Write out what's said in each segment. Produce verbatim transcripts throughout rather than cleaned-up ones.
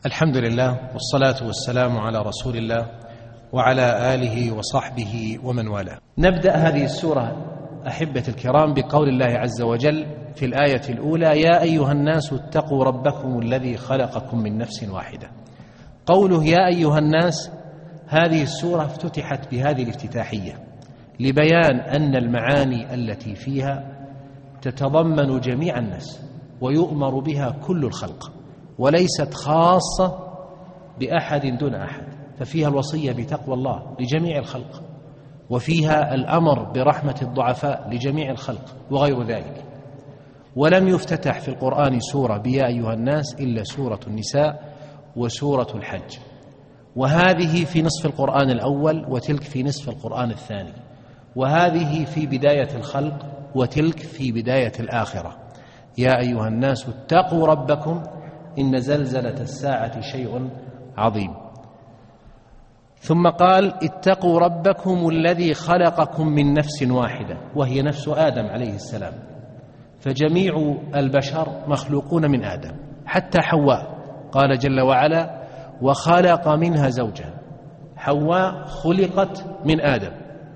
الحمد لله والصلاة والسلام على رسول الله وعلى آله وصحبه ومن والاه. نبدأ هذه السورة أحبة الكرام بقول الله عز وجل في الآية الأولى: يا أيها الناس اتقوا ربكم الذي خلقكم من نفس واحدة. قوله يا أيها الناس، هذه السورة افتتحت بهذه الافتتاحية لبيان أن المعاني التي فيها تتضمن جميع الناس ويؤمر بها كل الخلق، وليست خاصة بأحد دون أحد، ففيها الوصية بتقوى الله لجميع الخلق، وفيها الأمر برحمة الضعفاء لجميع الخلق وغير ذلك. ولم يفتتح في القرآن سورة بيا أيها الناس إلا سورة النساء وسورة الحج، وهذه في نصف القرآن الأول وتلك في نصف القرآن الثاني، وهذه في بداية الخلق وتلك في بداية الآخرة. يا أيها الناس اتقوا ربكم إن زلزلة الساعة شيء عظيم. ثم قال: اتقوا ربكم الذي خلقكم من نفس واحدة، وهي نفس آدم عليه السلام، فجميع البشر مخلوقون من آدم حتى حواء. قال جل وعلا: وخلق منها زوجها. حواء خلقت من آدم،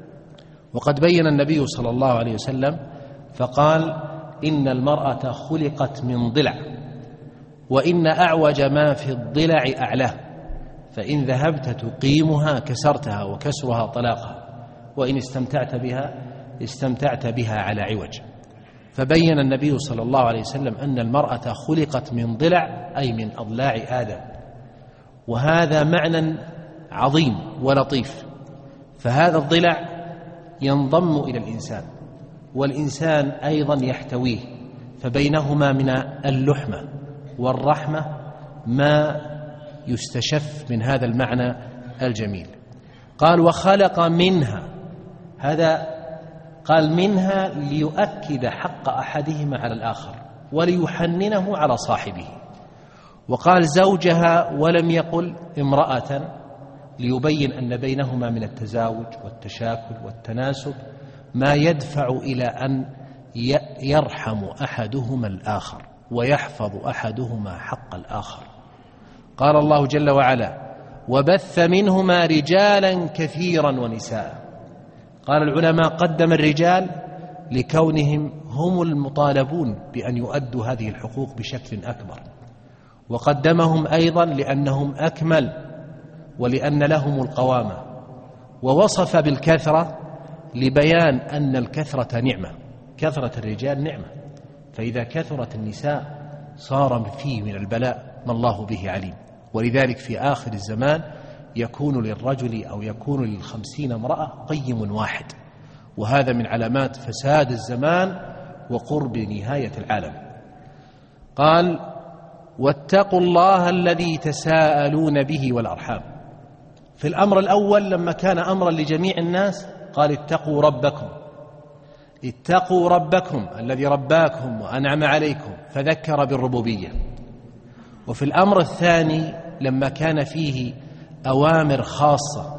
وقد بين النبي صلى الله عليه وسلم فقال: إن المرأة خلقت من ضلع، وإن أعوج ما في الضلع أعلاه، فإن ذهبت تقيمها كسرتها، وكسرها طلاقها، وإن استمتعت بها استمتعت بها على عوج. فبين النبي صلى الله عليه وسلم أن المرأة خلقت من ضلع، أي من أضلاع آدم، وهذا معنى عظيم ولطيف. فهذا الضلع ينضم إلى الإنسان، والإنسان أيضا يحتويه، فبينهما من اللحمة والرحمة ما يستشف من هذا المعنى الجميل. قال: وخلق منها، هذا قال منها ليؤكد حق أحدهما على الآخر وليحننه على صاحبه. وقال زوجها ولم يقل امرأة، ليبين أن بينهما من التزاوج والتشاكل والتناسب ما يدفع إلى أن يرحم أحدهما الآخر ويحفظ أحدهما حق الآخر. قال الله جل وعلا: وبث منهما رجالا كثيرا ونساء. قال العلماء: قدم الرجال لكونهم هم المطالبون بأن يؤدوا هذه الحقوق بشكل أكبر، وقدمهم أيضا لأنهم أكمل ولأن لهم القوامة، ووصف بالكثرة لبيان أن الكثرة نعمة، كثرة الرجال نعمة، فإذا كثرت النساء صار فيه من البلاء ما الله به عليم. ولذلك في آخر الزمان يكون للرجل أو يكون للخمسين امرأة قيم واحد، وهذا من علامات فساد الزمان وقرب نهاية العالم. قال: واتقوا الله الذي تساءلون به والأرحام. في الأمر الأول لما كان أمرا لجميع الناس قال: اتقوا ربكم، اتقوا ربكم الذي رباكم وأنعم عليكم، فذكر بالربوبية. وفي الأمر الثاني لما كان فيه أوامر خاصة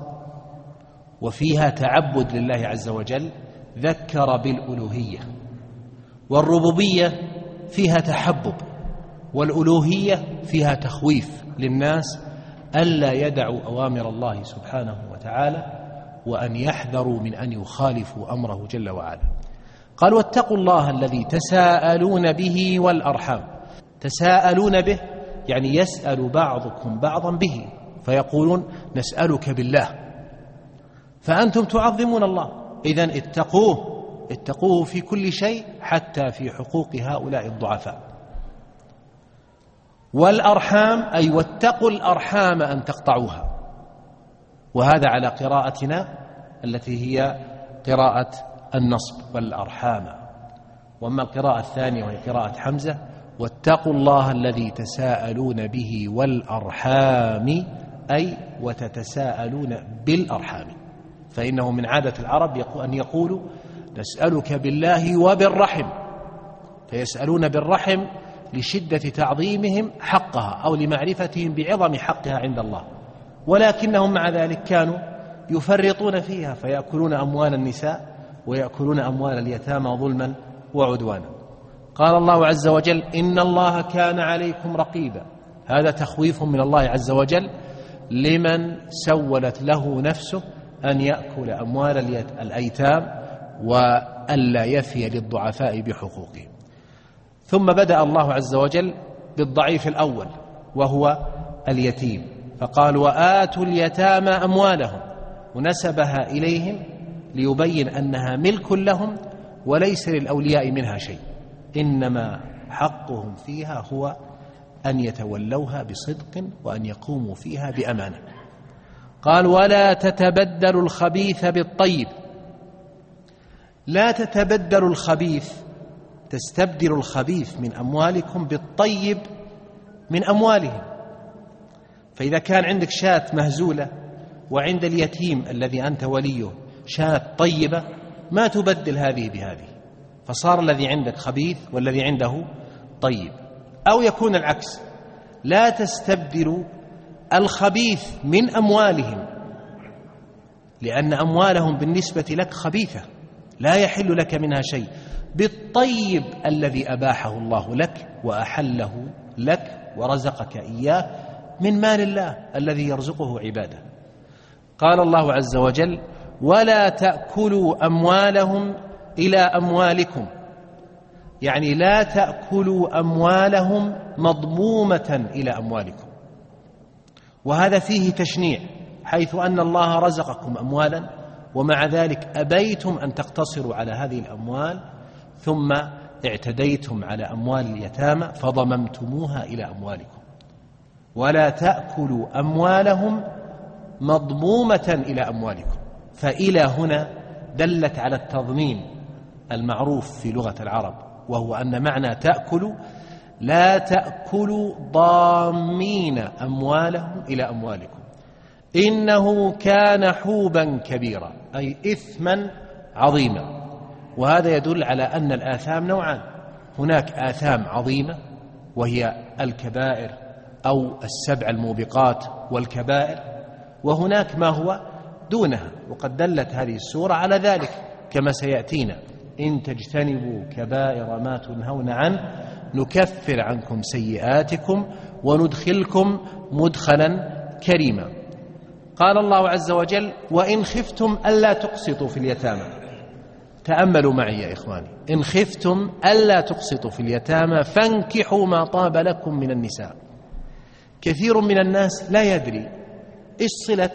وفيها تعبد لله عز وجل ذكر بالألوهية. والربوبية فيها تحبب، والألوهية فيها تخويف للناس ألا يدعوا أوامر الله سبحانه وتعالى، وأن يحذروا من أن يخالفوا أمره جل وعلا. قال: واتقوا الله الذي تساءلون به والأرحام. تساءلون به يعني يسأل بعضكم بعضا به، فيقولون نسألك بالله، فأنتم تعظمون الله، إذن اتقوه، اتقوه في كل شيء حتى في حقوق هؤلاء الضعفاء. والأرحام أي واتقوا الأرحام أن تقطعوها، وهذا على قراءتنا التي هي قراءة النصب والأرحام. وأما القراءة الثانية وهي قراءة حمزة: واتقوا الله الذي تساءلون به والأرحام، أي وتتساءلون بالأرحام، فإنه من عادة العرب أن يقولوا نسألك بالله وبالرحم، فيسألون بالرحم لشدة تعظيمهم حقها أو لمعرفتهم بعظم حقها عند الله، ولكنهم مع ذلك كانوا يفرطون فيها، فيأكلون أموال النساء ويأكلون أموال اليتامى ظلما وعدوانا. قال الله عز وجل: إن الله كان عليكم رقيبا. هذا تخويف من الله عز وجل لمن سولت له نفسه أن يأكل أموال الأيتام وألا يفي للضعفاء بحقوقهم. ثم بدأ الله عز وجل بالضعيف الأول وهو اليتيم، فقال وآتوا اليتامى أموالهم، ونسبها إليهم ليبين أنها ملك لهم وليس للأولياء منها شيء، إنما حقهم فيها هو أن يتولوها بصدق وأن يقوموا فيها بأمانة. قال ولا تتبدلوا الخبيث بالطيب، لا تتبدلوا الخبيث، تستبدلوا الخبيث من أموالكم بالطيب من أموالهم. فإذا كان عندك شاة مهزولة وعند اليتيم الذي أنت وليه شاة طيبة، ما تبدل هذه بهذه، فصار الذي عندك خبيث والذي عنده طيب. أو يكون العكس، لا تستبدلوا الخبيث من أموالهم، لأن أموالهم بالنسبة لك خبيثة لا يحل لك منها شيء، بالطيب الذي أباحه الله لك وأحله لك ورزقك إياه من مال الله الذي يرزقه عباده. قال الله عز وجل ولا تأكلوا أموالهم إلى أموالكم، يعني لا تأكلوا أموالهم مضمومة إلى أموالكم، وهذا فيه تشنيع، حيث أن الله رزقكم أموالا ومع ذلك أبيتم أن تقتصروا على هذه الأموال، ثم اعتديتم على أموال اليتامى فضممتموها إلى أموالكم. ولا تأكلوا أموالهم مضمومة إلى أموالكم، فإلى هنا دلت على التضمين المعروف في لغة العرب، وهو أن معنى تأكل لا تأكلوا ضامين أموالهم إلى أموالكم، إنه كان حوبا كبيرا، أي إثما عظيما. وهذا يدل على أن الآثام نوعان، هناك آثام عظيمة وهي الكبائر أو السبع الموبقات والكبائر، وهناك ما هو دونها، وقد دلت هذه السورة على ذلك كما سيأتينا: إن تجتنبوا كبائر ما تنهون عنه نكفر عنكم سيئاتكم وندخلكم مدخلا كريما. قال الله عز وجل: وإن خفتم ألا تقسطوا في اليتامى. تأملوا معي يا إخواني، إن خفتم ألا تقسطوا في اليتامى فانكحوا ما طاب لكم من النساء. كثير من الناس لا يدري إيش صلة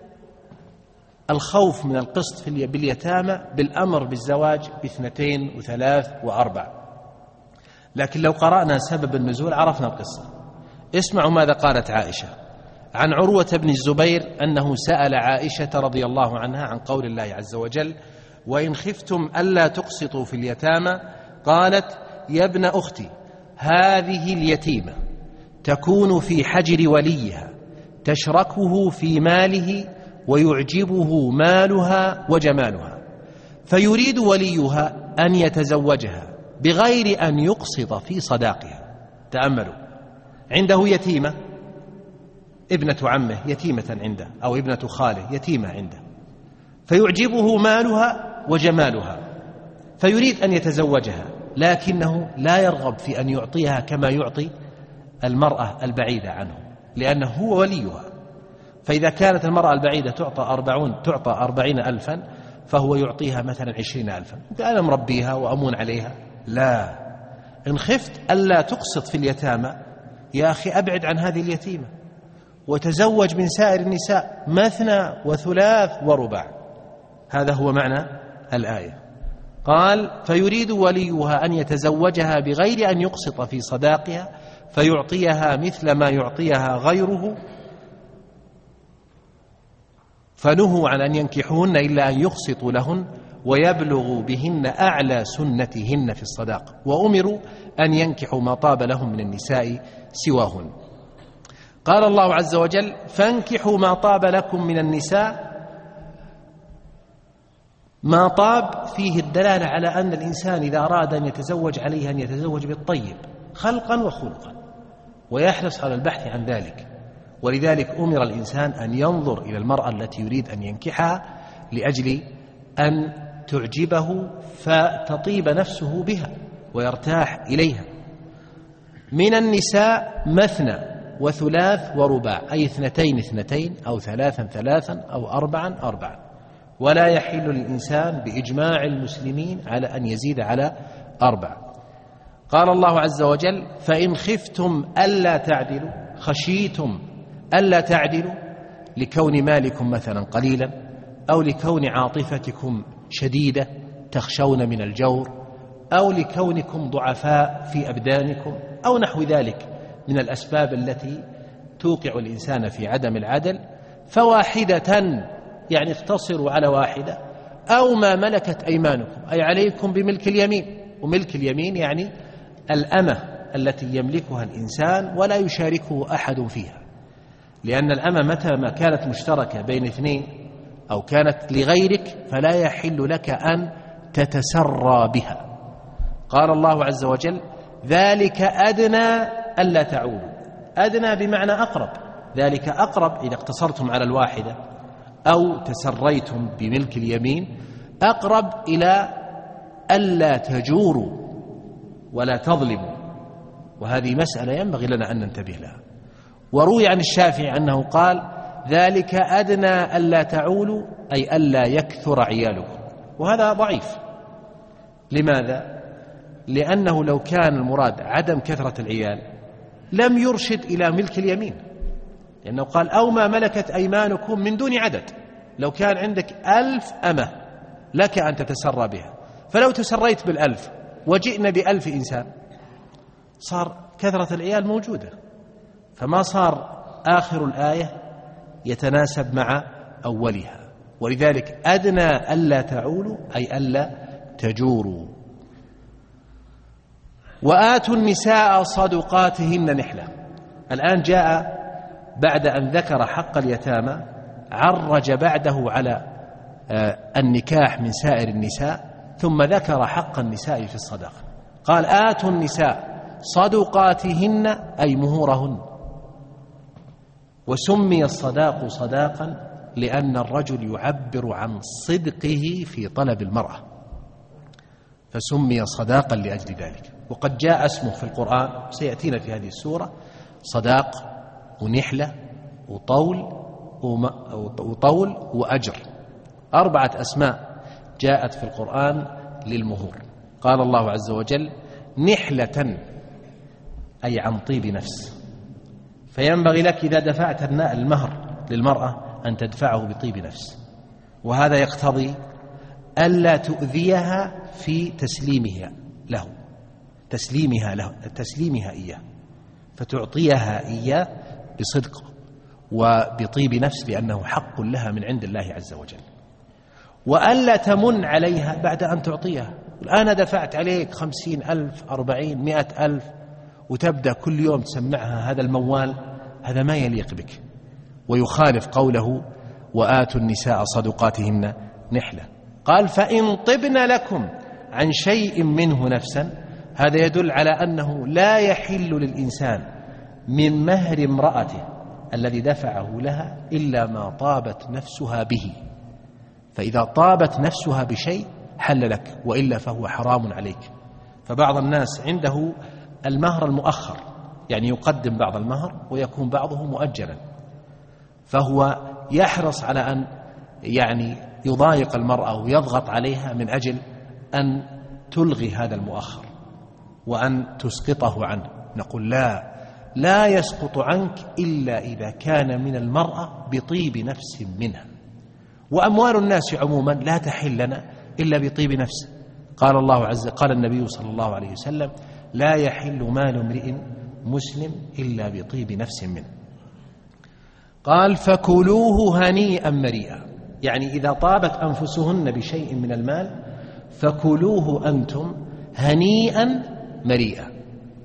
الخوف من القسط باليتامى بالأمر بالزواج باثنتين وثلاث وأربع، لكن لو قرأنا سبب النزول عرفنا القصة. اسمعوا ماذا قالت عائشة عن عروة بن الزبير أنه سأل عائشة رضي الله عنها عن قول الله عز وجل: وإن خفتم ألا تقسطوا في اليتامى، قالت: يا ابن أختي، هذه اليتيمة تكون في حجر وليها تشركه في ماله ويعجبه مالها وجمالها، فيريد وليها أن يتزوجها بغير أن يقسط في صداقها. تأملوا، عنده يتيمة، ابنة عمه يتيمة عنده أو ابنة خاله يتيمة عنده، فيعجبه مالها وجمالها فيريد أن يتزوجها، لكنه لا يرغب في أن يعطيها كما يعطي المرأة البعيدة عنه، لأنه هو وليها. فإذا كانت المرأة البعيدة تعطى أربعون تعطى أربعين ألفا، فهو يعطيها مثلا عشرين ألفا، أنا مربيها وأمون عليها. لا، إن خفت ألا تقسط في اليتامى يا أخي أبعد عن هذه اليتيمة وتزوج من سائر النساء مثنى وثلاث ورباع. هذا هو معنى الآية. قال: فيريد وليها أن يتزوجها بغير أن يقسط في صداقها فيعطيها مثل ما يعطيها غيره، فنهوا عن أن ينكحوهن إلا أن يقسطوا لهن ويبلغوا بهن أعلى سنتهن في الصداق، وأمروا أن ينكحوا ما طاب لهم من النساء سواهن. قال الله عز وجل: فانكحوا ما طاب لكم من النساء. ما طاب فيه الدلالة على أن الإنسان إذا أراد أن يتزوج عليه أن يتزوج بالطيب خلقا وخلقا، ويحرص على البحث عن ذلك. ولذلك أمر الإنسان أن ينظر إلى المرأة التي يريد أن ينكحها لأجل أن تعجبه فتطيب نفسه بها ويرتاح إليها. من النساء مثنى وثلاث ورباع، أي اثنتين اثنتين أو ثلاثا ثلاثا أو أربعا أربعا. ولا يحل للإنسان بإجماع المسلمين على أن يزيد على أربع. قال الله عز وجل: فإن خفتم ألا تعدلوا، خشيتم ألا تعدلوا لكون مالكم مثلا قليلا، أو لكون عاطفتكم شديدة تخشون من الجور، أو لكونكم ضعفاء في أبدانكم، أو نحو ذلك من الأسباب التي توقع الإنسان في عدم العدل، فواحدة يعني اقتصروا على واحدة، أو ما ملكت أيمانكم، أي عليكم بملك اليمين. وملك اليمين يعني الأمة التي يملكها الإنسان ولا يشاركه أحد فيها، لأن الأمة متى ما كانت مشتركة بين اثنين أو كانت لغيرك فلا يحل لك أن تتسرى بها. قال الله عز وجل: ذلك أدنى ألا تعولوا. أدنى بمعنى أقرب، ذلك أقرب إذا اقتصرتم على الواحدة أو تسريتم بملك اليمين، أقرب إلى ألا تجوروا ولا تظلموا. وهذه مسألة ينبغي لنا أن ننتبه لها. وروي عن الشافعي أنه قال: ذلك أدنى ألا تعولوا، أي ألا يكثر عيالكم. وهذا ضعيف. لماذا؟ لأنه لو كان المراد عدم كثرة العيال لم يرشد إلى ملك اليمين، لأنه قال: أو ما ملكت أيمانكم من دون عدد. لو كان عندك ألف أمة لك أن تتسرى بها، فلو تسريت بالألف وجئنا بألف إنسان صار كثرة العيال موجودة، فما صار آخر الآية يتناسب مع أولها. ولذلك أدنى ألا تعولوا أي ألا تجوروا. وآتوا النساء صدقاتهن نحلة. الآن جاء بعد أن ذكر حق اليتامى عرج بعده على النكاح من سائر النساء، ثم ذكر حق النساء في الصدقة. قال: آتوا النساء صدقاتهن أي مهورهن. وسمي الصداق صداقا لأن الرجل يعبر عن صدقه في طلب المرأة، فسمي صداقا لأجل ذلك. وقد جاء اسمه في القرآن، سيأتينا في هذه السورة، صداق ونحلة وطول وطول وأجر، أربعة أسماء جاءت في القرآن للمهور. قال الله عز وجل: نحلة أي عن طيب نفس. فينبغي لك إذا دفعت المهر للمرأة أن تدفعه بطيب نفس، وهذا يقتضي ألا تؤذيها في تسليمها له تسليمها له تسليمها إياه، فتعطيها إياه بصدق وبطيب نفس، لأنه حق لها من عند الله عز وجل. وألا تمن عليها بعد أن تعطيها. الآن دفعت عليك خمسين ألف أربعين مئة ألف وتبدأ كل يوم تسمعها هذا الموال، هذا ما يليق بك، ويخالف قوله: وآتوا النساء صدقاتهن نحلة. قال: فإن طبن لكم عن شيء منه نفسا. هذا يدل على أنه لا يحل للإنسان من مهر امرأته الذي دفعه لها إلا ما طابت نفسها به، فإذا طابت نفسها بشيء حل لك، وإلا فهو حرام عليك. فبعض الناس عنده المهر المؤخر، يعني يقدم بعض المهر ويكون بعضه مؤجلا، فهو يحرص على أن يعني يضايق المرأة ويضغط عليها من أجل أن تلغي هذا المؤخر وأن تسقطه عنه. نقول: لا لا يسقط عنك إلا إذا كان من المرأة بطيب نفس منها. وأموال الناس عموما لا تحل لنا إلا بطيب نفس. قال الله عز قال النبي صلى الله عليه وسلم: لا يحل مال امرئ مسلم إلا بطيب نفس منه. قال: فكلوه هنيئا مريئا، يعني إذا طابت أنفسهن بشيء من المال فكلوه أنتم هنيئا مريئا.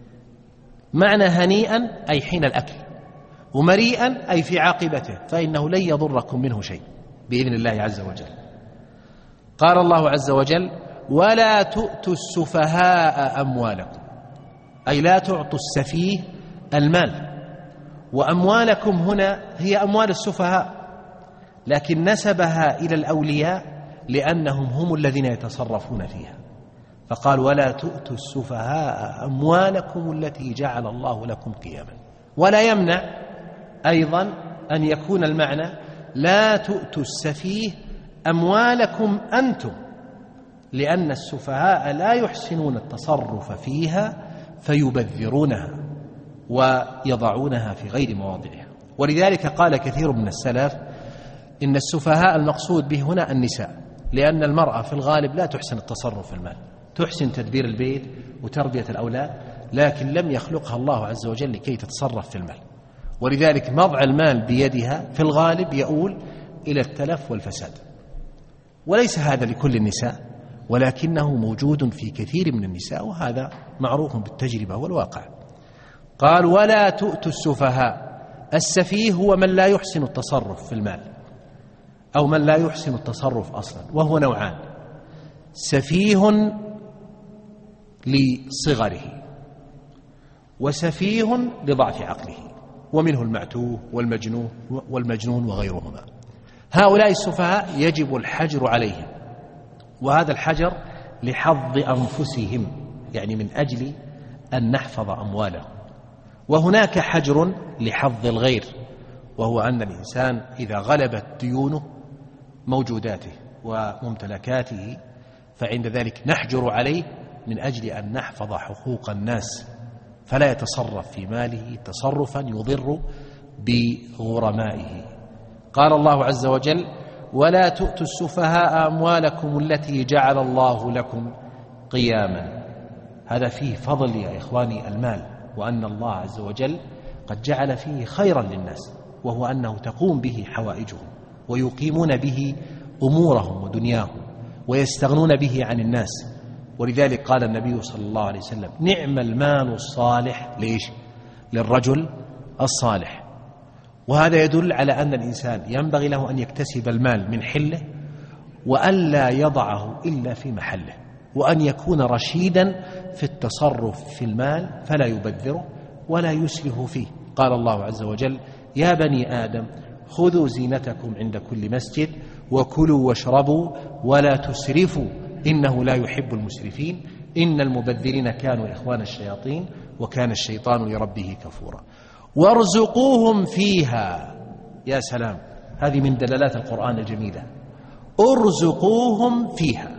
معنى هنيئا أي حين الأكل، ومريئا أي في عاقبته، فإنه لن يضركم منه شيء بإذن الله عز وجل. قال الله عز وجل: ولا تؤتوا السفهاء أموالكم، أي لا تعطوا السفيه المال. وأموالكم هنا هي أموال السفهاء، لكن نسبها إلى الأولياء لأنهم هم الذين يتصرفون فيها، فقال: ولا تؤتوا السفهاء أموالكم التي جعل الله لكم قياما. ولا يمنع أيضا أن يكون المعنى لا تؤتوا السفيه أموالكم أنتم، لأن السفهاء لا يحسنون التصرف فيها فيبذرونها ويضعونها في غير مواضعها. ولذلك قال كثير من السلف إن السفهاء المقصود به هنا النساء، لأن المرأة في الغالب لا تحسن التصرف في المال، تحسن تدبير البيت وتربية الأولاد، لكن لم يخلقها الله عز وجل لكي تتصرف في المال. ولذلك وضع المال بيدها في الغالب يؤول إلى التلف والفساد. وليس هذا لكل النساء، ولكنه موجود في كثير من النساء، وهذا معروف بالتجربة والواقع. قال ولا تؤتوا السفهاء. السفيه هو من لا يحسن التصرف في المال، أو من لا يحسن التصرف أصلا، وهو نوعان: سفيه لصغره، وسفيه لضعف عقله، ومنه المعتوه والمجنون والمجنون وغيرهما. هؤلاء السفهاء يجب الحجر عليهم، وهذا الحجر لحظ أنفسهم، يعني من أجل أن نحفظ أموالهم. وهناك حجر لحظ الغير، وهو أن الإنسان إذا غلبت ديونه موجوداته وممتلكاته فعند ذلك نحجر عليه من أجل أن نحفظ حقوق الناس، فلا يتصرف في ماله تصرفا يضر بغرمائه. قال الله عز وجل ولا تؤتوا السفهاء أموالكم التي جعل الله لكم قياما. هذا فيه فضل يا إخواني المال، وأن الله عز وجل قد جعل فيه خيرا للناس، وهو أنه تقوم به حوائجهم ويقيمون به أمورهم ودنياهم ويستغنون به عن الناس. ولذلك قال النبي صلى الله عليه وسلم نعم المال الصالح ليش؟ للرجل الصالح. وهذا يدل على أن الإنسان ينبغي له أن يكتسب المال من حله، وألا يضعه إلا في محله، وأن يكون رشيدا في التصرف في المال فلا يبذره ولا يسرف فيه. قال الله عز وجل يا بني آدم خذوا زينتكم عند كل مسجد وكلوا واشربوا ولا تسرفوا إنه لا يحب المسرفين إن المبذرين كانوا إخوان الشياطين وكان الشيطان لربه كفورا. وارزقوهم فيها. يا سلام، هذه من دلالات القرآن الجميلة، ارزقوهم فيها،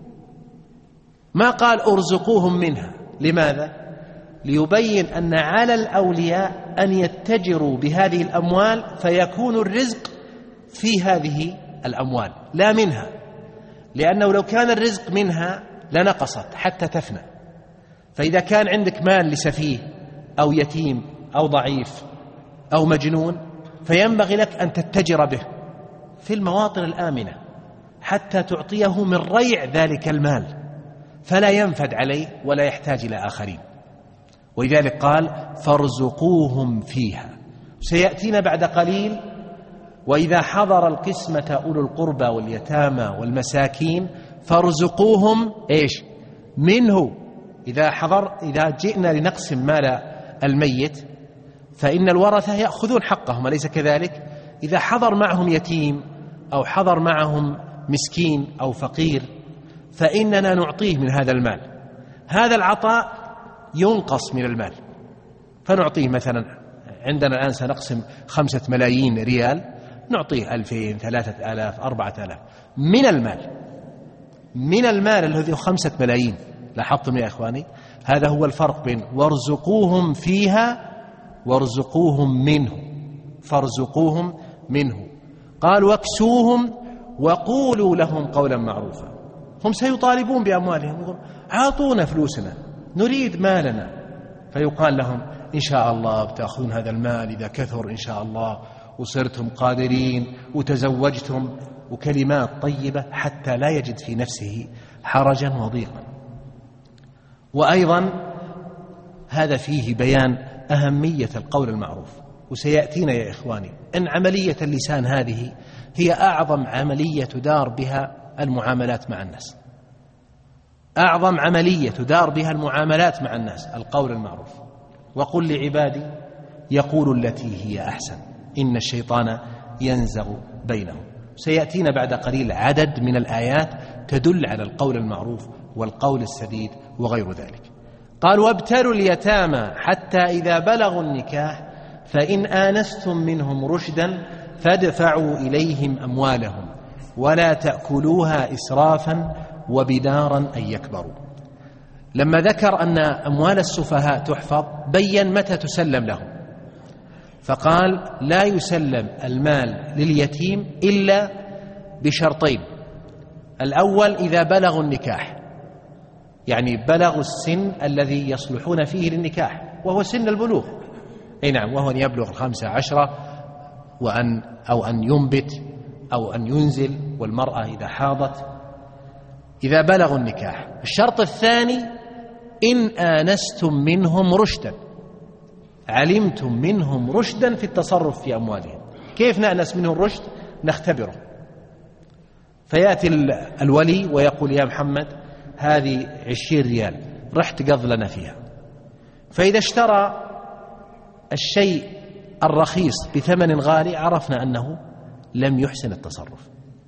ما قال ارزقوهم منها. لماذا؟ ليبين أن على الأولياء أن يتجروا بهذه الأموال فيكون الرزق في هذه الأموال لا منها، لأنه لو كان الرزق منها لنقصت حتى تفنى. فإذا كان عندك مال لسفيه أو يتيم أو ضعيف أو مجنون فينبغي لك أن تتجر به في المواطن الآمنة حتى تعطيه من ريع ذلك المال فلا ينفد عليه ولا يحتاج إلى آخرين. ولذلك قال فارزقوهم فيها. سيأتينا بعد قليل وإذا حضر القسمة أولو القربى واليتامى والمساكين فارزقوهم إيش؟ منه. إذا حضر إذا جئنا لنقسم مال الميت فإن الورثة يأخذون حقهم، أليس كذلك؟ إذا حضر معهم يتيم أو حضر معهم مسكين أو فقير فإننا نعطيه من هذا المال. هذا العطاء ينقص من المال، فنعطيه مثلا عندنا الآن سنقسم خمسة ملايين ريال، نعطيه ألفين ثلاثة آلاف أربعة آلاف من المال، من المال الذي خمسة ملايين. لاحظتم يا إخواني؟ هذا هو الفرق بين وارزقوهم فيها وارزقوهم منه. فارزقوهم منه. قال واكسوهم وقولوا لهم قولا معروفا. هم سيطالبون بأموالهم، يقول عاطونا فلوسنا نريد مالنا، فيقال لهم إن شاء الله بتأخذون هذا المال إذا كثر إن شاء الله وصرتم قادرين وتزوجتم، وكلمات طيبة حتى لا يجد في نفسه حرجا وضيقا. وأيضا هذا فيه بيان أهمية القول المعروف. وسيأتينا يا إخواني أن عملية اللسان هذه هي أعظم عملية تدار بها المعاملات مع الناس، أعظم عملية تدار بها المعاملات مع الناس القول المعروف. وقل لعبادي يقول التي هي أحسن إن الشيطان ينزغ بينهم. سيأتينا بعد قليل عدد من الآيات تدل على القول المعروف والقول السديد وغير ذلك. قال وابتلوا اليتامى حتى إذا بلغوا النكاح فإن آنستم منهم رشدا فادفعوا إليهم أموالهم ولا تأكلوها إسرافا وبدارا أن يكبروا. لما ذكر أن أموال السفهاء تحفظ بين متى تسلم لهم، فقال لا يسلم المال لليتيم إلا بشرطين: الأول إذا بلغوا النكاح، يعني بلغوا السن الذي يصلحون فيه للنكاح وهو سن البلوغ، أي نعم، وهو أن يبلغ الخمسة عشرة وأن أو أن ينبت أو أن ينزل، والمرأة إذا حاضت إذا بلغوا النكاح. الشرط الثاني إن آنستم منهم رشدا، علمتم منهم رشدا في التصرف في أموالهم. كيف نأنس منهم الرشد؟ نختبره، فيأتي الولي ويقول يا محمد هذه عشرين ريال، رحت قض لنا فيها. فإذا اشترى الشيء الرخيص بثمن غالي عرفنا أنه لم يحسن التصرف،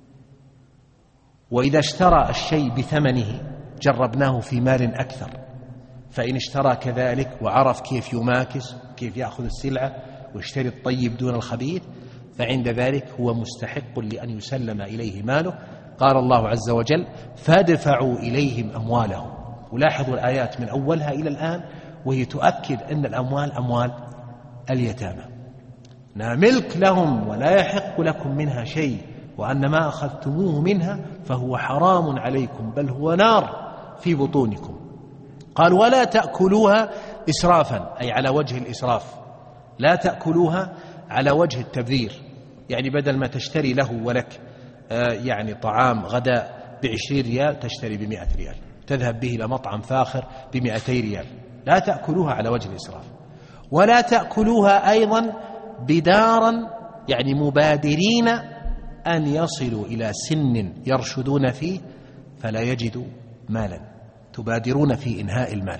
وإذا اشترى الشيء بثمنه جربناه في مال أكثر. فإن اشترى كذلك وعرف كيف يماكس كيف يأخذ السلعة ويشتري الطيب دون الخبيث، فعند ذلك هو مستحق لأن يسلم إليه ماله. قال الله عز وجل فادفعوا إليهم أموالهم. ولاحظوا الآيات من أولها إلى الآن وهي تؤكد أن الأموال أموال اليتامى، أنها ملك لهم ولا يحق لكم منها شيء، وأن ما أخذتموه منها فهو حرام عليكم بل هو نار في بطونكم. قال ولا تأكلوها إسرافا، أي على وجه الإسراف، لا تأكلوها على وجه التبذير، يعني بدل ما تشتري له ولك آه يعني طعام غداء بعشرين ريال تشتري بمئة ريال، تذهب به إلى مطعم فاخر بمئتي ريال. لا تأكلوها على وجه الإسراف. ولا تأكلوها أيضا بدارا، يعني مبادرين أن يصلوا إلى سن يرشدون فيه فلا يجدوا مالا، تبادرون في إنهاء المال.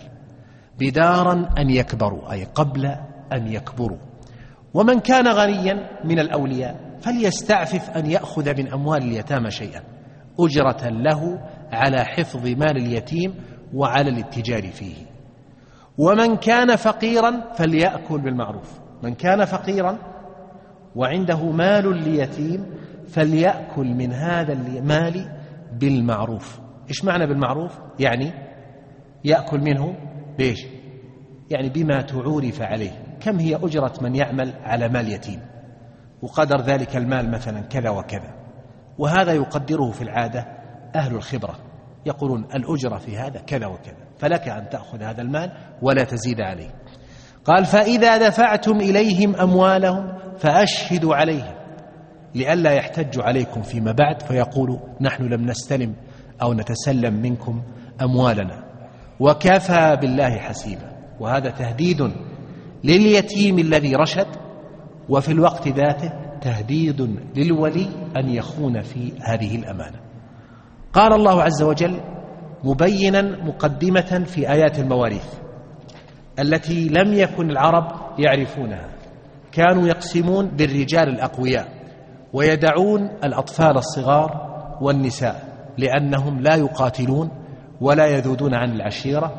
بدارا أن يكبروا، أي قبل أن يكبروا. ومن كان غنيا من الأولياء فليستعفف أن يأخذ من أموال اليتامى شيئا أجرة له على حفظ مال اليتيم وعلى الاتجار فيه. ومن كان فقيرا فليأكل بالمعروف، من كان فقيرا وعنده مال ليتيم فليأكل من هذا المال بالمعروف. إيش معنى بالمعروف؟ يعني يأكل منه بإيش؟ يعني بما تعورف عليه. كم هي أجرة من يعمل على مال يتيم وقدر ذلك المال مثلا كذا وكذا، وهذا يقدره في العادة أهل الخبرة، يقولون الأجرة في هذا كذا وكذا، فلك أن تأخذ هذا المال ولا تزيد عليه. قال فإذا دفعتم إليهم أموالهم فأشهدوا عليهم لئلا يحتج عليكم فيما بعد فيقولوا نحن لم نستلم أو نتسلم منكم أموالنا، وكفى بالله حسيبا. وهذا تهديد لليتيم الذي رشد، وفي الوقت ذاته تهديد للولي أن يخون في هذه الأمانة. قال الله عز وجل مبينا مقدمة في آيات المواريث التي لم يكن العرب يعرفونها، كانوا يقسمون بالرجال الأقوياء ويدعون الأطفال الصغار والنساء لأنهم لا يقاتلون ولا يذودون عن العشيرة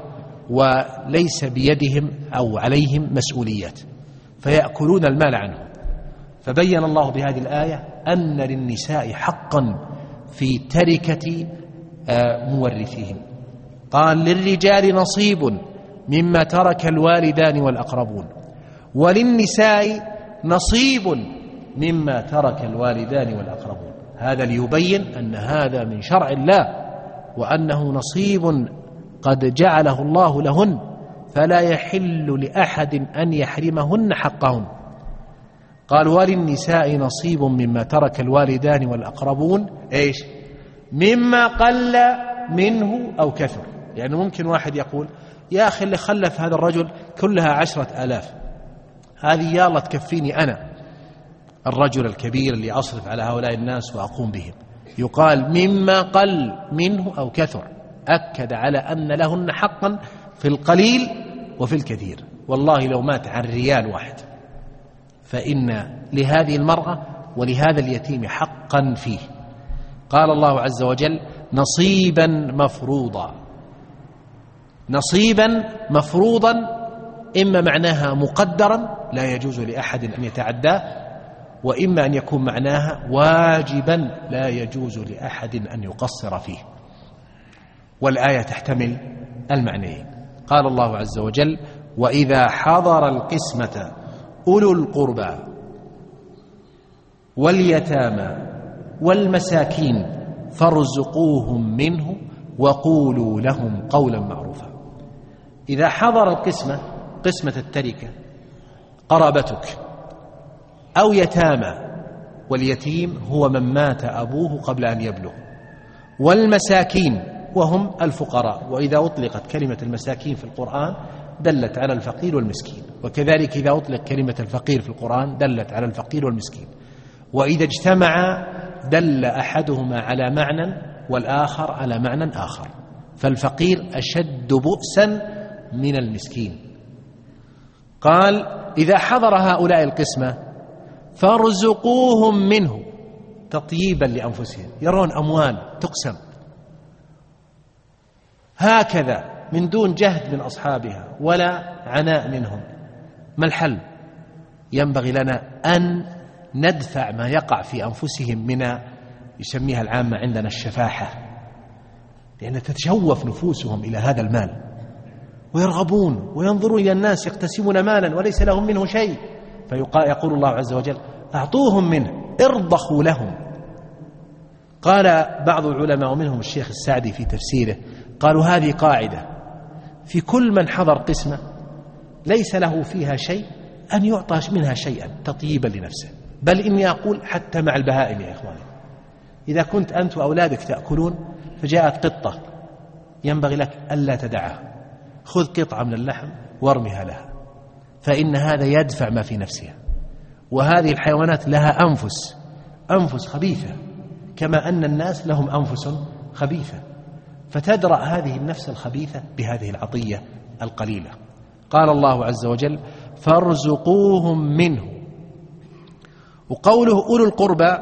وليس بيدهم أو عليهم مسؤوليات، فيأكلون المال عنهم. فبين الله بهذه الآية أن للنساء حقا في تركة مورثهم. قال للرجال نصيب مما ترك الوالدان والأقربون وللنساء نصيب مما ترك الوالدان والأقربون. هذا ليبين أن هذا من شرع الله وأنه نصيب قد جعله الله لهن، فلا يحل لأحد أن يحرمهن حقهن. قال وللنساء نصيب مما ترك الوالدان والأقربون إيش؟ مما قل منه أو كثر. يعني ممكن واحد يقول يا أخي اللي خلف هذا الرجل كلها عشرة آلاف، هذه يا الله تكفيني أنا الرجل الكبير اللي أصرف على هؤلاء الناس وأقوم بهم. يقال مما قل منه أو كثر، أكد على أن لهن حقا في القليل وفي الكثير. والله لو مات عن ريال واحد فإن لهذه المرأة ولهذا اليتيم حقا فيه. قال الله عز وجل نصيبا مفروضا. نصيبا مفروضا إما معناها مقدرا لا يجوز لأحد أن يتعداه، وإما أن يكون معناها واجبا لا يجوز لأحد أن يقصر فيه، والآية تحتمل المعنيين. قال الله عز وجل: وإذا حضر القسمة أولو القربى واليتامى والمساكين فارزقوهم منه وقولوا لهم قولا معروفا. إذا حضر القسمة، قسمة التركة، قرابتك أو يتامى، واليتيم هو من مات أبوه قبل أن يبلغ، والمساكين وهم الفقراء، وإذا أطلقت كلمة المساكين في القرآن دلت على الفقير والمسكين، وكذلك إذا أطلق كلمة الفقير في القرآن دلت على الفقير والمسكين، وإذا اجتمع دل أحدهما على معنى والآخر على معنى آخر، فالفقير أشد بؤسا من المسكين. قال: إذا حضر هؤلاء القسمة فارزقوهم منه، تطييبا لأنفسهم، يرون أموال تقسم هكذا من دون جهد من أصحابها ولا عناء منهم، ما الحل؟ ينبغي لنا أن ندفع ما يقع في أنفسهم من، يسميها العامة عندنا الشفاحة، لأن تتشوف نفوسهم إلى هذا المال ويرغبون وينظرون إلى الناس يقتسمون مالا وليس لهم منه شيء، فيقول الله عز وجل: أعطوهم منه، ارضخوا لهم. قال بعض العلماء ومنهم الشيخ السعدي في تفسيره، قالوا: هذه قاعدة في كل من حضر قسمة ليس له فيها شيء أن يعطى منها شيئا تطييبا لنفسه، بل إني أقول حتى مع البهائم يا إخواني، إذا كنت أنت وأولادك تأكلون فجاءت قطة ينبغي لك ألا تدعها، خذ قطعة من اللحم وارمها لها، فإن هذا يدفع ما في نفسها، وهذه الحيوانات لها أنفس أنفس خبيثة كما أن الناس لهم أنفس خبيثة، فتدرأ هذه النفس الخبيثة بهذه العطية القليلة. قال الله عز وجل: فارزقوهم منه. وقوله أولو القربى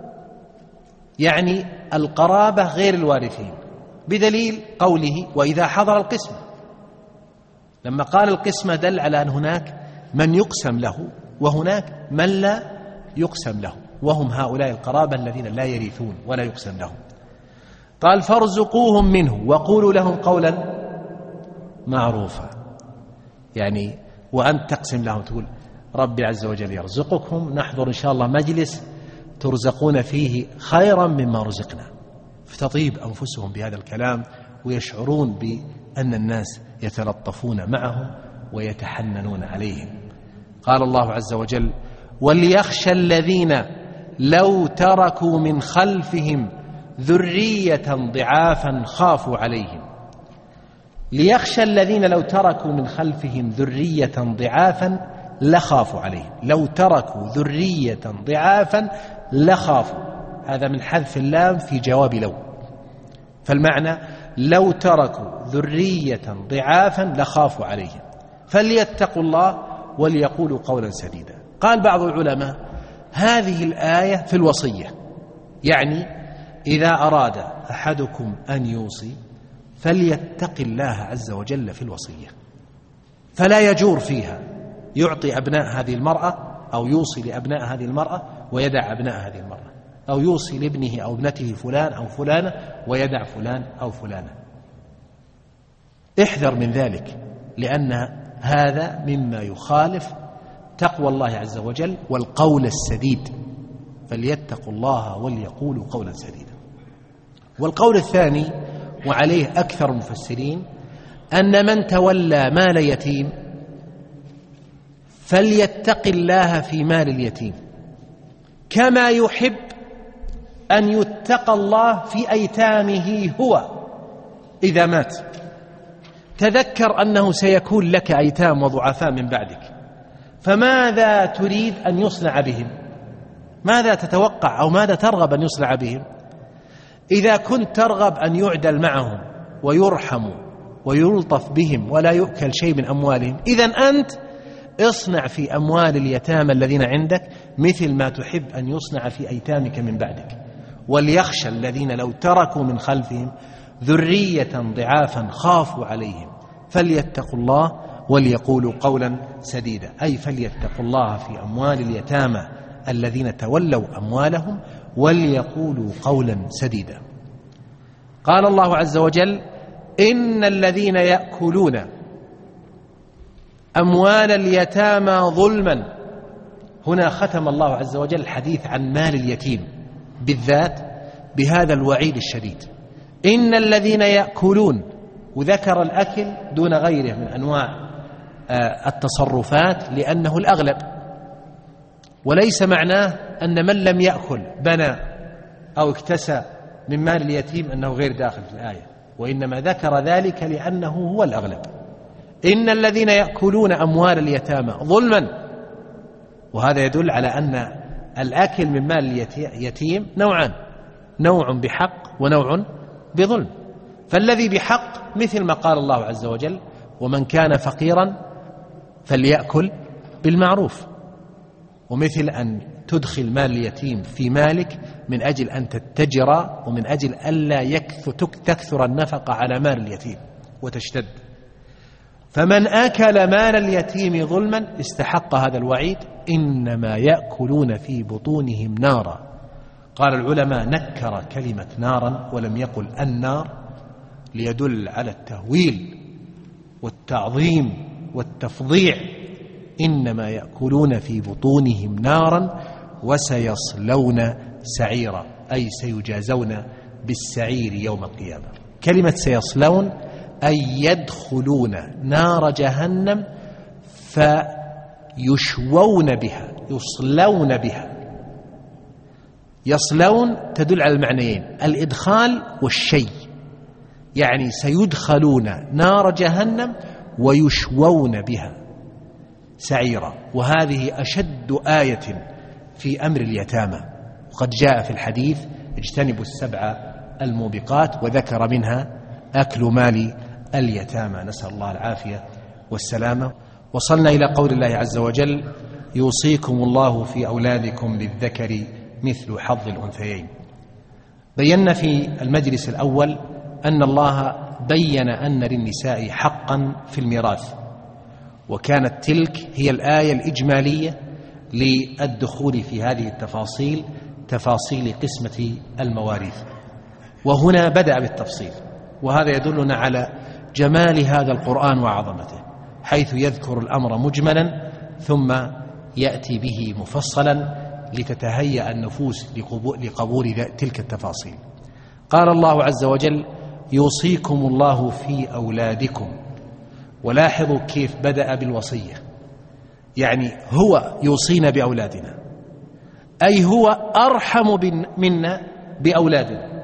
يعني القرابة غير الوارثين، بدليل قوله: وإذا حضر القسمة. لما قال القسمة دل على أن هناك من يقسم له وهناك من لا يقسم له، وهم هؤلاء القرابة الذين لا يرثون ولا يقسم لهم. قال: فارزقوهم منه وقولوا لهم قولا معروفا، يعني وأنت تقسم لهم تقول: ربي عز وجل يرزقكم، نحضر إن شاء الله مجلس ترزقون فيه خيرا مما رزقنا، فتطيب أنفسهم بهذا الكلام ويشعرون بأن الناس يتلطفون معهم ويتحننون عليهم. قال الله عز وجل: وليخشى الذين لو تركوا من خلفهم ذرية ضعافا خافوا عليهم. ليخشى الذين لو تركوا من خلفهم ذرية ضعافا لخافوا عليهم، لو تركوا ذرية ضعافا لخافوا، هذا من حذف اللام في جواب لو، فالمعنى لو تركوا ذرية ضعافا لخافوا عليهم فليتقوا الله وليقولوا قولا سديدا. قال بعض العلماء: هذه الآية في الوصية، يعني إذا أراد أحدكم أن يوصي فليتق الله عز وجل في الوصية، فلا يجور فيها، يعطي أبناء هذه المرأة أو يوصي لأبناء هذه المرأة ويدع أبناء هذه المرأة، أو يوصي لابنه أو ابنته فلان أو فلانة ويدع فلان أو فلانة. احذر من ذلك، لأن هذا مما يخالف تقوى الله عز وجل والقول السديد، فليتقوا الله وليقولوا قولا سديدا. والقول الثاني وعليه أكثر المفسرين أن من تولى مال يتيم فليتق الله في مال اليتيم كما يحب أن يتقى الله في أيتامه هو إذا مات. تذكر أنه سيكون لك أيتام وضعفاء من بعدك، فماذا تريد أن يصنع بهم؟ ماذا تتوقع أو ماذا ترغب أن يصنع بهم؟ إذا كنت ترغب أن يعدل معهم ويرحموا ويلطف بهم ولا يؤكل شيء من أموالهم، إذن أنت اصنع في أموال اليتامى الذين عندك مثل ما تحب أن يصنع في أيتامك من بعدك. وليخشى الذين لو تركوا من خلفهم ذرية ضعافا خافوا عليهم فليتقوا الله وليقولوا قولا سديدا، أي فليتقوا الله في أموال اليتامى الذين تولوا أموالهم وليقولوا قولا سديدا. قال الله عز وجل: إن الذين يأكلون أموال اليتامى ظلما. هنا ختم الله عز وجل الحديث عن مال اليتيم بالذات بهذا الوعيد الشديد: إن الذين يأكلون، وذكر الأكل دون غيره من أنواع التصرفات لأنه الأغلب، وليس معناه أن من لم يأكل بنى أو اكتسى من مال اليتيم أنه غير داخل في الآية، وإنما ذكر ذلك لأنه هو الأغلب. إن الذين يأكلون أموال اليتامى ظلما، وهذا يدل على أن الأكل من مال اليتيم نوعان: نوع بحق ونوع بظلم. فالذي بحق مثل ما قال الله عز وجل: ومن كان فقيرا فليأكل بالمعروف، ومثل أن تدخل مال اليتيم في مالك من أجل أن تتجر ومن أجل ألا تكثر النفقة على مال اليتيم وتشتد. فمن أكل مال اليتيم ظلما استحق هذا الوعيد: إنما يأكلون في بطونهم نارا. قال العلماء: نكر كلمة نارا ولم يقل النار ليدل على التهويل والتعظيم والتفضيع. إنما يأكلون في بطونهم نارا وسيصلون سعيرا، أي سيجازون بالسعير يوم القيامة. كلمة سيصلون أي يدخلون نار جهنم فيشوون بها، يصلون بها. يصلون تدل على المعنيين: الإدخال والشي، يعني سيدخلون نار جهنم ويشوون بها سعيرا. وهذه أشد آية في أمر اليتامى، وقد جاء في الحديث: اجتنبوا السبع الموبقات، وذكر منها أكل مال اليتامى، نسأل الله العافية والسلامة. وصلنا إلى قول الله عز وجل: يوصيكم الله في أولادكم للذكر مثل حظ الأنثيين. بينا في المجلس الأول أن الله بين أن للنساء حقا في الميراث، وكانت تلك هي الآية الإجمالية للدخول في هذه التفاصيل، تفاصيل قسمة المواريث. وهنا بدأ بالتفصيل، وهذا يدلنا على جمال هذا القرآن وعظمته، حيث يذكر الأمر مجملا ثم يأتي به مفصلا لتتهيأ النفوس لقبول تلك التفاصيل. قال الله عز وجل: يوصيكم الله في أولادكم. ولاحظوا كيف بدأ بالوصية، يعني هو يوصينا بأولادنا، أي هو أرحم منا بأولادنا،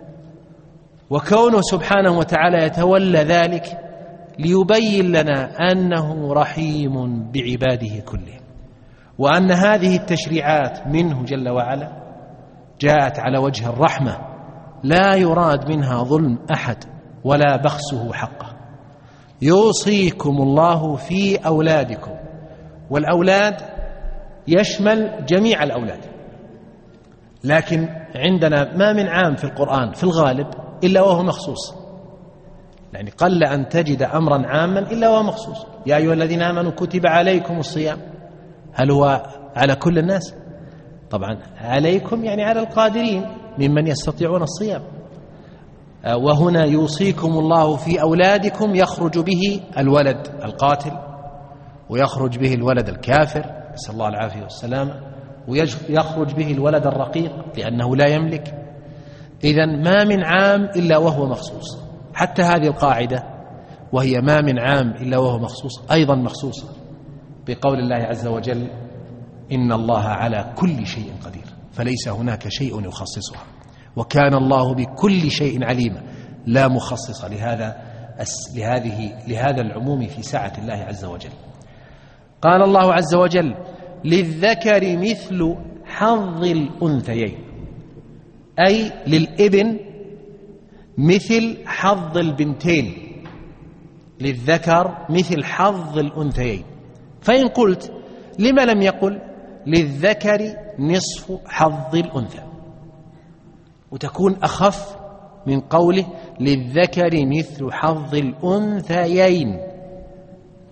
وكونه سبحانه وتعالى يتولى ذلك ليبين لنا أنه رحيم بعباده كلهم، وأن هذه التشريعات منه جل وعلا جاءت على وجه الرحمة، لا يراد منها ظلم أحد ولا بخسه حقه. يوصيكم الله في أولادكم، والأولاد يشمل جميع الأولاد، لكن عندنا ما من عام في القرآن في الغالب إلا وهو مخصوص، يعني قل أن تجد أمرا عاما إلا وهو مخصوص. يا أيها الذين آمنوا كتب عليكم الصيام، هل هو على كل الناس؟ طبعا عليكم يعني على القادرين ممن يستطيعون الصيام. وهنا يوصيكم الله في أولادكم يخرج به الولد القاتل، ويخرج به الولد الكافر، نسأل الله العافية والسلامة، ويخرج به الولد الرقيق لأنه لا يملك. إذن ما من عام إلا وهو مخصوص. حتى هذه القاعدة وهي ما من عام إلا وهو مخصوص أيضا مخصوصة بقول الله عز وجل: إن الله على كل شيء قدير، فليس هناك شيء يخصصها، وكان الله بكل شيء عليما، لا مخصص لهذا لهذه لهذا العموم في سعة الله عز وجل. قال الله عز وجل: للذكر مثل حظ الأنثيين، أي للابن مثل حظ البنتين، للذكر مثل حظ الأنثيين. فإن قلت: لما لم يقل للذكر نصف حظ الأنثى؟ وتكون أخف من قوله للذكر مثل حظ الأنثيين.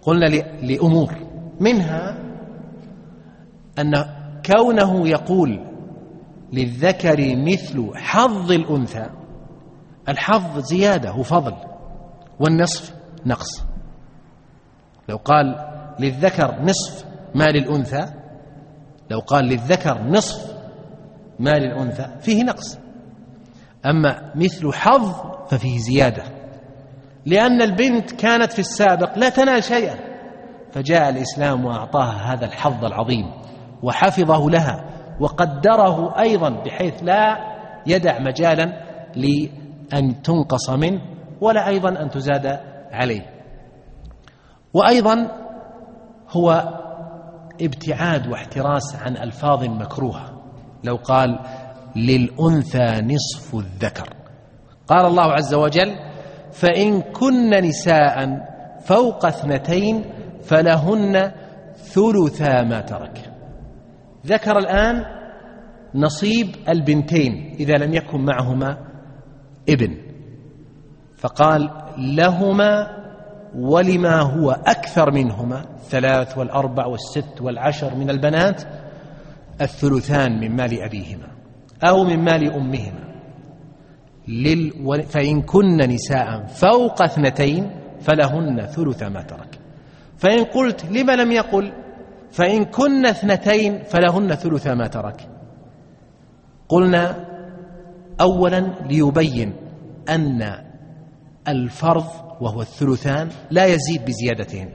قلنا لأمور، منها أن كونه يقول للذكر مثل حظ الأنثى، الحظ زيادة وفضل، والنصف نقص. لو قال للذكر نصف ما للأنثى، لو قال للذكر نصف ما للأنثى فيه نقص. أما مثل حظ ففيه زيادة، لأن البنت كانت في السابق لا تنال شيئا، فجاء الإسلام وأعطاها هذا الحظ العظيم وحفظه لها وقدره أيضا بحيث لا يدع مجالا لأن تنقص منه ولا أيضا أن تزاد عليه. وأيضا هو ابتعاد واحتراس عن ألفاظ مكروهة. لو قال للأنثى نصف الذكر، قال الله عز وجل فإن كن نساء فوق اثنتين فلهن ثلثا ما ترك. ذكر الآن نصيب البنتين إذا لم يكن معهما ابن، فقال لهما ولما هو أكثر منهما ثلاث والأربع والست والعشر من البنات الثلثان من مال أبيهما أو من مال أمهما. لل... فإن كن نساء فوق اثنتين فلهن ثلث ما ترك. فإن قلت لما لم يقل فإن كن اثنتين فلهن ثلث ما ترك؟ قلنا أولا ليبين أن الفرض وهو الثلثان لا يزيد بزيادتين،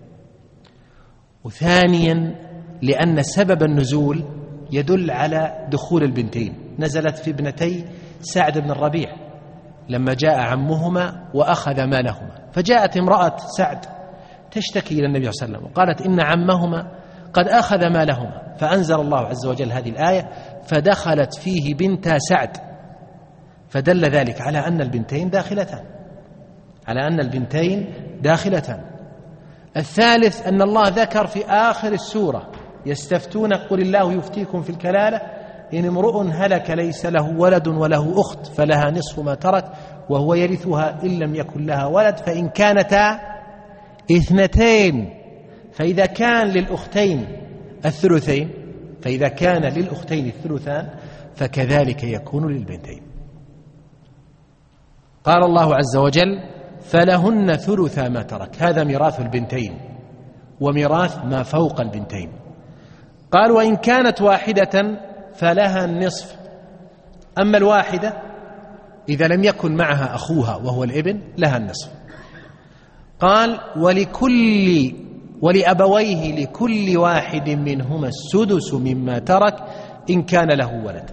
وثانيا لأن سبب النزول يدل على دخول البنتين، نزلت في ابنتي سعد بن الربيع لما جاء عمهما وأخذ مالهما، فجاءت امرأة سعد تشتكي إلى النبي صلى الله عليه وسلم وقالت إن عمهما قد أخذ مالهما، فأنزل الله عز وجل هذه الآية فدخلت فيه بنت سعد، فدل ذلك على أن البنتين داخلتان على أن البنتين داخلتان. الثالث أن الله ذكر في آخر السورة يستفتون قل الله يفتيكم في الكلالة إن امرؤ هلك ليس له ولد وله أخت فلها نصف ما ترك وهو يرثها إن لم يكن لها ولد فإن كانتا اثنتين، فإذا كان للأختين الثلثين فإذا كان للأختين الثلثان فكذلك يكون للبنتين. قال الله عز وجل فلهن ثلث ما ترك، هذا ميراث البنتين وميراث ما فوق البنتين. قال وإن كانت واحدة فلها النصف، أما الواحدة إذا لم يكن معها أخوها وهو الابن لها النصف. قال ولكل ولأبويه لكل واحد منهما السدس مما ترك إن كان له ولد.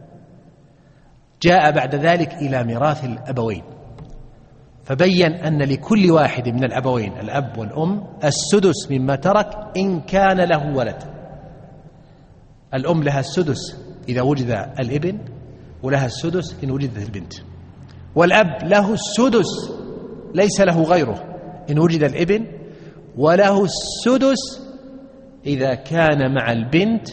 جاء بعد ذلك إلى ميراث الأبوين فبين أن لكل واحد من الأبوين الأب والأم السدس مما ترك إن كان له ولد. الأم لها السدس إذا وجد الابن ولها السدس إن وجدت البنت، والأب له السدس ليس له غيره إن وجد الابن، وله السدس إذا كان مع البنت،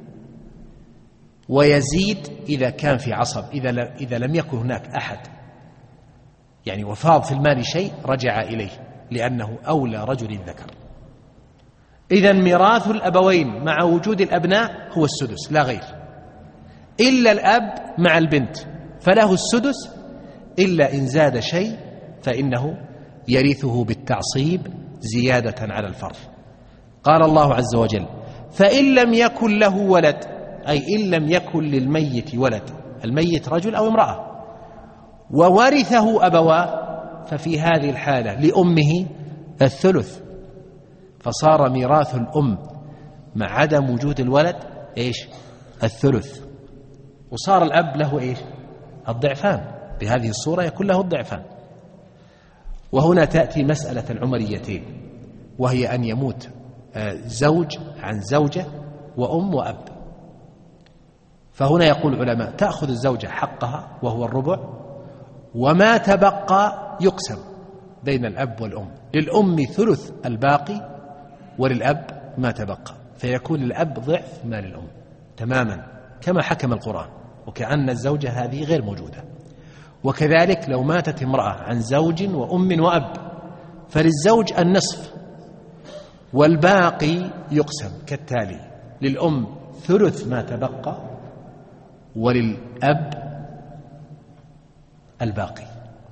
ويزيد إذا كان في عصب إذا لم يكن هناك أحد، يعني وفاض في المال شيء رجع إليه لأنه أولى رجل ذكر. إذن ميراث الأبوين مع وجود الأبناء هو السدس لا غير، إلا الأب مع البنت فله السدس إلا إن زاد شيء فإنه يرثه بالتعصيب زيادة على الفرض. قال الله عز وجل فإن لم يكن له ولد، أي إن لم يكن للميت ولد، الميت رجل أو امرأة، وورثه أبواه ففي هذه الحالة لأمه الثلث، فصار ميراث الأم مع عدم وجود الولد إيش؟ الثلث، وصار الأب له إيش؟ الضعفان. بهذه الصورة يكون له الضعفان. وهنا تأتي مسألة العمريتين، وهي أن يموت زوج عن زوجة وأم وأب. فهنا يقول العلماء تأخذ الزوجة حقها وهو الربع، وما تبقى يقسم بين الأب والأم، للأم ثلث الباقي وللأب ما تبقى، فيكون للأب ضعف ما للأم تماما كما حكم القرآن، وكأن الزوجة هذه غير موجودة. وكذلك لو ماتت امرأة عن زوج وأم وأب فللزوج النصف، والباقي يقسم كالتالي: للأم ثلث ما تبقى، وللأب الباقي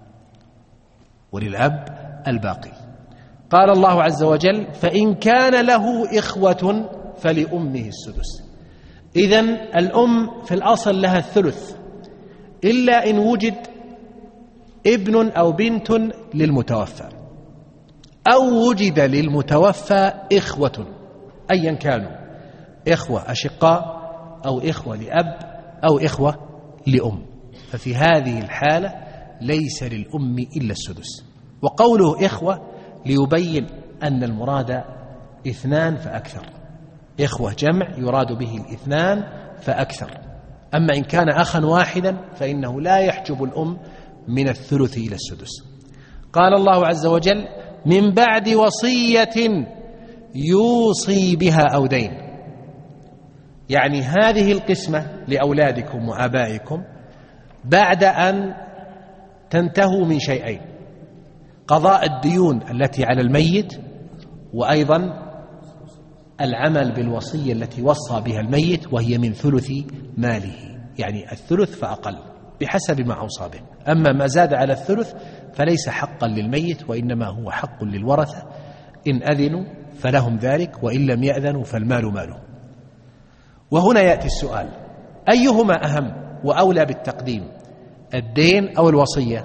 وللأب الباقي. قال الله عز وجل: فإن كان له إخوة فلأمه السدس. إذن الأم في الأصل لها الثلث، إلا إن وجد ابن أو بنت للمتوفى، أو وجد للمتوفى إخوة أيا كانوا، إخوة أشقاء أو إخوة لأب أو إخوة لأم، ففي هذه الحالة ليس للأم إلا السدس. وقوله إخوة ليبين أن المراد اثنان فأكثر، إخوة جمع يراد به الاثنان فأكثر. أما إن كان أخا واحدا فإنه لا يحجب الأم من الثلث إلى السدس. قال الله عز وجل: من بعد وصية يوصي بها أو دين. يعني هذه القسمة لأولادكم وآبائكم بعد أن تنتهوا من شيئين: قضاء الديون التي على الميت، وأيضا العمل بالوصية التي وصى بها الميت، وهي من ثلث ماله، يعني الثلث فأقل بحسب ما أوصى به. أما ما زاد على الثلث فليس حقا للميت، وإنما هو حق للورثة، إن أذنوا فلهم ذلك، وإن لم يأذنوا فالمال ماله. وهنا يأتي السؤال: أيهما أهم وأولى بالتقديم، الدين أو الوصية؟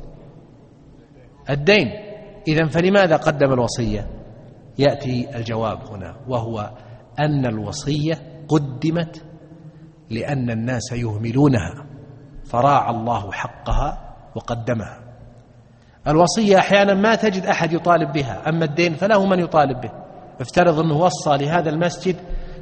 الدين. إذن فلماذا قدم الوصية؟ يأتي الجواب هنا، وهو أن الوصية قدمت لأن الناس يهملونها، فراعى الله حقها وقدمها. الوصية أحيانا ما تجد أحد يطالب بها، أما الدين فله من يطالب به. افترض أنه وصى لهذا المسجد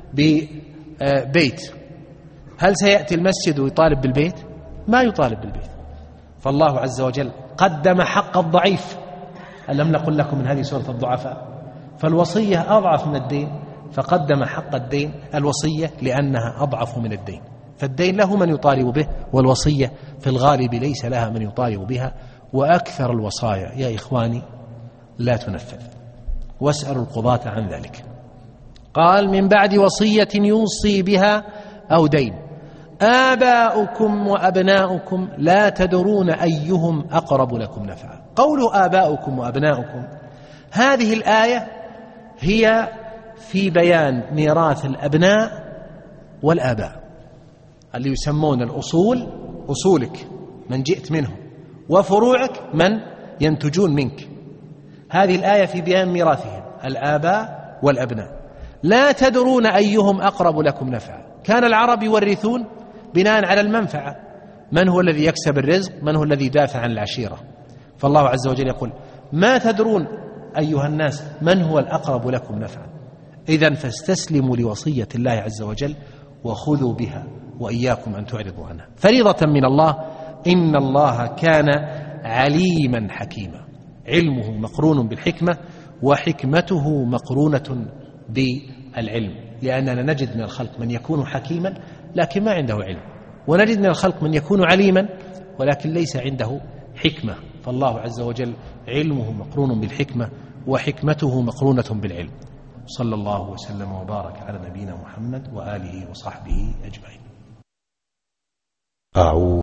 ببيت، هل سيأتي المسجد ويطالب بالبيت؟ ما يطالب بالبيت. فالله عز وجل قدم حق الضعيف. ألم نقل لكم من هذه سورة الضعفاء؟ فالوصية أضعف من الدين، فقدم حق الدين الوصية لأنها أضعف من الدين. فالدين له من يطالب به، والوصية في الغالب ليس لها من يطالب بها. وأكثر الوصايا يا إخواني لا تنفذ، واسألوا القضاة عن ذلك. قال: من بعد وصية يوصي بها أو دين. آباؤكم وأبناؤكم لا تدرون أيهم أقرب لكم نفعا. قولوا آباؤكم وأبناؤكم، هذه الآية هي في بيان ميراث الأبناء والآباء اللي يسمون الأصول، أصولك من جئت منهم، وفروعك من ينتجون منك. هذه الآية في بيان ميراثهم الآباء والأبناء. لا تدرون أيهم أقرب لكم نفعا. كان العرب يورثون بناء على المنفعة، من هو الذي يكسب الرزق، من هو الذي يدافع عن العشيرة. فالله عز وجل يقول: ما تدرون أيها الناس من هو الأقرب لكم نفعا. إذن فاستسلموا لوصية الله عز وجل وخذوا بها، وإياكم أن تعرضوا عنها، فريضة من الله. إن الله كان عليما حكيما. علمه مقرون بالحكمة، وحكمته مقرونة بالعلم، لأننا نجد من الخلق من يكون حكيما لكن ما عنده علم، ونجد من الخلق من يكون عليما ولكن ليس عنده حكمة. فالله عز وجل علمه مقرون بالحكمة، وحكمته مقرونة بالعلم. صلى الله وسلم وبارك على نبينا محمد وآله وصحبه أجمعين. أعوذ